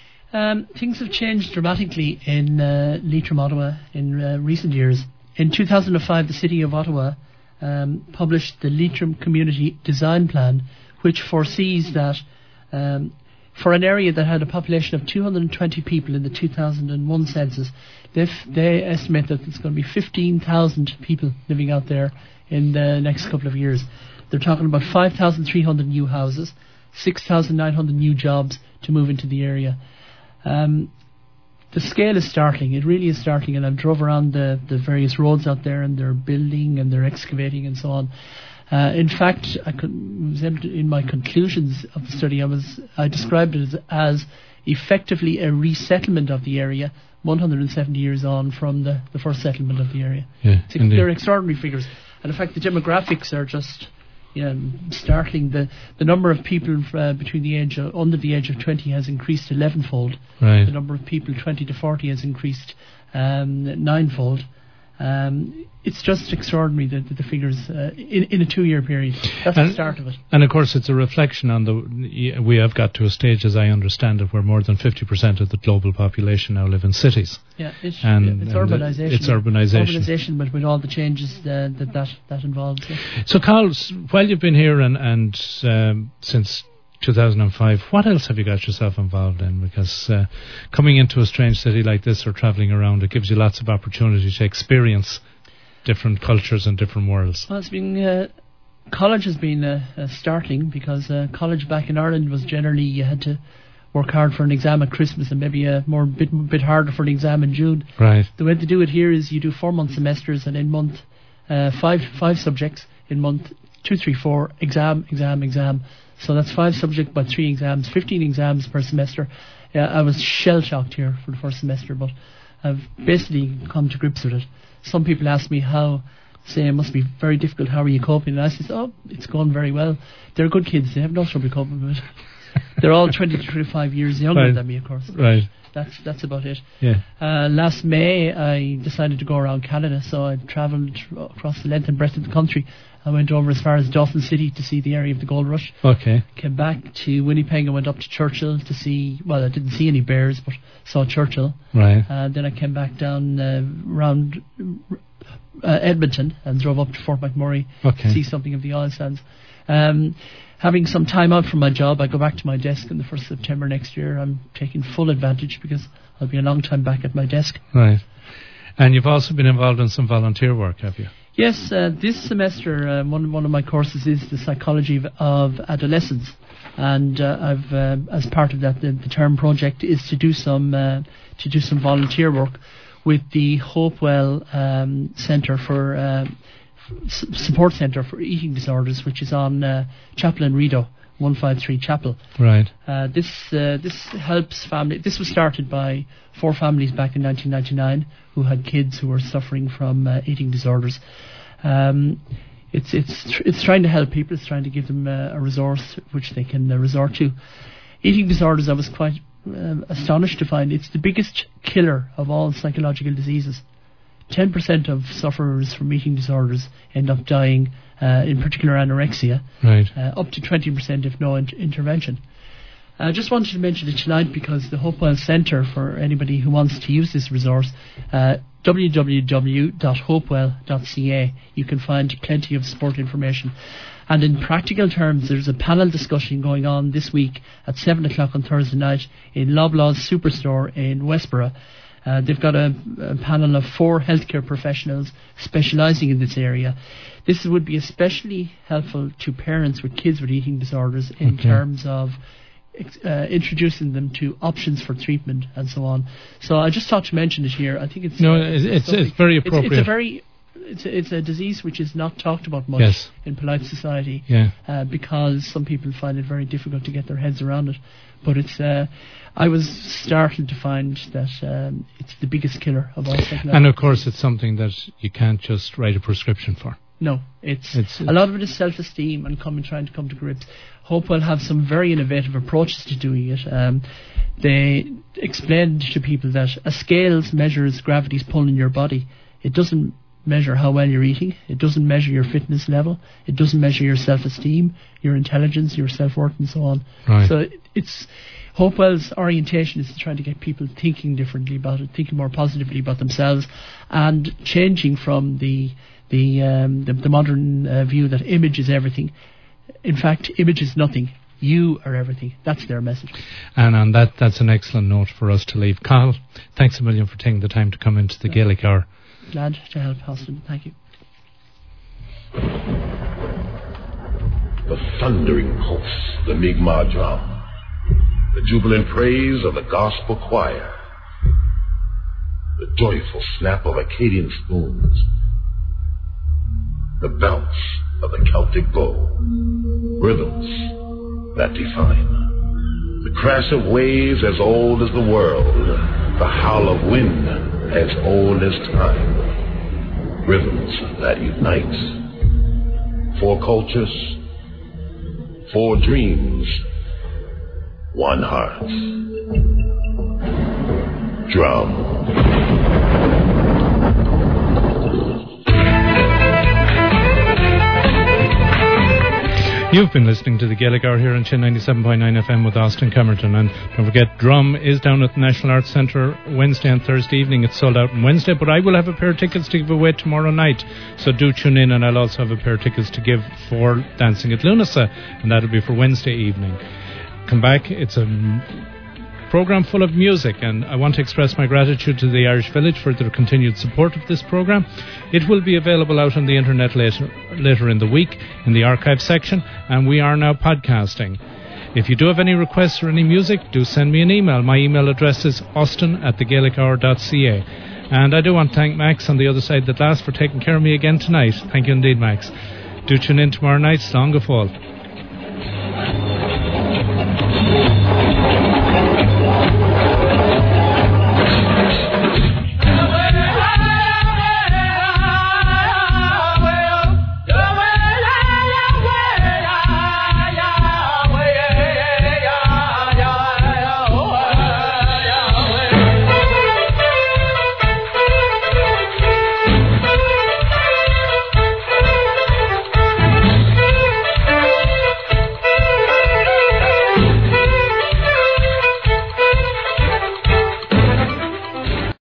Speaker 8: Um, things have changed dramatically in uh, Leitrim, Ottawa in uh, recent years. In two thousand five, the City of Ottawa um, published the Leitrim Community Design Plan, which foresees that um, for an area that had a population of two hundred twenty people in the two thousand one census, they, f- they estimate that there's going to be fifteen thousand people living out there in the next couple of years. They're talking about five thousand three hundred new houses, six thousand nine hundred new jobs to move into the area. Um, the scale is startling. It really is startling. And I've drove around the, the various roads out there, and they're building and they're excavating and so on. Uh, in fact, I could, was able to, in my conclusions of the study, I was I described it as, as effectively a resettlement of the area one hundred seventy years on from the, the first settlement of the area.
Speaker 1: Yeah,
Speaker 8: they're extraordinary figures. And in fact, the demographics are just you know, startling. The the number of people uh, between the age of, under the age of twenty has increased elevenfold.
Speaker 1: Right.
Speaker 8: The number of people twenty to forty has increased um, ninefold. Um, it's just extraordinary, the, the, the figures uh, in, in a two-year period. That's
Speaker 1: and,
Speaker 8: the start of it.
Speaker 1: And of course, it's a reflection on the. We have got to a stage, as I understand it, where more than fifty percent of the global population now live in cities.
Speaker 8: Yeah, it's,
Speaker 1: and,
Speaker 8: it's
Speaker 1: and
Speaker 8: urbanisation.
Speaker 1: It's urbanisation.
Speaker 8: Urbanisation, but with all the changes uh, that, that that involves. Yeah.
Speaker 1: So, Carl, while you've been here and and um, since two thousand five, what else have you got yourself involved in? Because uh, coming into a strange city like this or travelling around, it gives you lots of opportunity to experience different cultures and different worlds.
Speaker 8: Well, it's been uh, college has been uh, uh, startling, because uh, college back in Ireland was generally you had to work hard for an exam at Christmas and maybe a more bit bit harder for an exam in June.
Speaker 1: Right.
Speaker 8: The way to do it here is you do four month semesters, and in month uh, five five subjects in month two, three, four, exam, exam, exam. So that's five subjects by three exams, fifteen exams per semester. Uh, I was shell shocked here for the first semester, but I've basically come to grips with it. Some people ask me how, say it must be very difficult, how are you coping? And I said, oh, it's going very well. They're good kids, they have no trouble coping with it. They're all twenty to twenty-five years younger
Speaker 1: right.
Speaker 8: than me, of course.
Speaker 1: Right.
Speaker 8: That's that's about it.
Speaker 1: Yeah.
Speaker 8: Uh, last May, I decided to go around Canada, so I travelled across the length and breadth of the country. I went over as far as Dawson City to see the area of the Gold Rush.
Speaker 1: Okay.
Speaker 8: Came back to Winnipeg and went up to Churchill to see, well, I didn't see any bears, but saw Churchill.
Speaker 1: Right.
Speaker 8: Uh, then I came back down uh, around uh, Edmonton and drove up to Fort McMurray
Speaker 1: okay.
Speaker 8: to see something of the oil sands. Um, having some time out from my job, I go back to my desk on the first of September next year. I'm taking full advantage because I'll be a long time back at my desk.
Speaker 1: Right. And you've also been involved in some volunteer work, have you?
Speaker 8: Yes, uh, this semester uh, one one of my courses is the psychology of, of adolescence, and uh, I've uh, as part of that the, the term project is to do some uh, to do some volunteer work with the Hopewell um, Centre for uh, S- Support Centre for Eating Disorders, which is on uh, Chapel and Rideau, one five three Chapel.
Speaker 1: Right.
Speaker 8: Uh, this uh, this helps family. This was started by four families back in nineteen ninety-nine who had kids who were suffering from uh, eating disorders. Um, it's it's tr- it's trying to help people. It's trying to give them uh, a resource which they can uh, resort to. Eating disorders, I was quite um, astonished to find it's the biggest killer of all psychological diseases. ten percent of sufferers from eating disorders end up dying, uh, in particular anorexia,
Speaker 1: right.
Speaker 8: uh, up to twenty percent if no in- intervention. I just wanted to mention it tonight because the Hopewell Centre, for anybody who wants to use this resource, uh, w w w dot hopewell dot c a, you can find plenty of support information. And in practical terms, there's a panel discussion going on this week at seven o'clock on Thursday night in Loblaws Superstore in Westborough. Uh, they've got a, a panel of four healthcare professionals specialising in this area. This would be especially helpful to parents with kids with eating disorders in
Speaker 1: okay.
Speaker 8: terms of uh, introducing them to options for treatment and so on. So I just thought to mention it here. I think it's
Speaker 1: no,
Speaker 8: uh,
Speaker 1: it's it's, it's very appropriate.
Speaker 8: It's, it's a very It's a, it's a disease which is not talked about much
Speaker 1: yes.
Speaker 8: in polite society,
Speaker 1: yeah.
Speaker 8: uh, because some people find it very difficult to get their heads around it. But it's, uh, I was startled to find that um, it's the biggest killer of all psychological.
Speaker 1: And of course, it's something that you can't just write a prescription for.
Speaker 8: No, it's,
Speaker 1: it's
Speaker 8: a lot of it is self-esteem and coming, trying to come to grips. Hopewell have some very innovative approaches to doing it. Um, they explained to people that a scale measures gravity's pull in your body. It doesn't measure how well you're eating. It doesn't measure your fitness level. It doesn't measure your self-esteem, your intelligence, your self-worth, and so on.
Speaker 1: Right.
Speaker 8: So it, it's Hopewell's orientation is to try to get people thinking differently about it, thinking more positively about themselves, and changing from the the um, the, the modern uh, view that image is everything. In fact, image is nothing. You are everything. That's their message.
Speaker 1: And on that, that's an excellent note for us to leave. Carl, thanks a million for taking the time to come into the yeah. Gaelic Hour.
Speaker 8: Glad to help, Austin. Thank you.
Speaker 10: The thundering pulse, the Mi'kmaq drum, the jubilant praise of the gospel choir, the joyful snap of Acadian spoons, the bounce of the Celtic bow, rhythms that define the crash of waves as old as the world, the howl of wind as old as time, rhythms that unite, four cultures, four dreams, one heart. Drum.
Speaker 1: You've been listening to the Gaelic Hour here on Chin ninety-seven point nine F M with Austin Camerton. And don't forget, Drum is down at the National Arts Centre Wednesday and Thursday evening. It's sold out on Wednesday, but I will have a pair of tickets to give away tomorrow night. So do tune in, and I'll also have a pair of tickets to give for Dancing at Lunasa, and that'll be for Wednesday evening. Come back. It's a program full of music, and I want to express my gratitude to the Irish Village for their continued support of this program. It will be available out on the internet later later in the week in the archive section, and we are now podcasting. If you do have any requests or any music, do send me an email. My email address is austin at the gaelic hour dot c a. And I do want to thank Max on the other side of the glass for taking care of me again tonight. Thank you indeed, Max. Do tune in tomorrow night. Slán go fóill.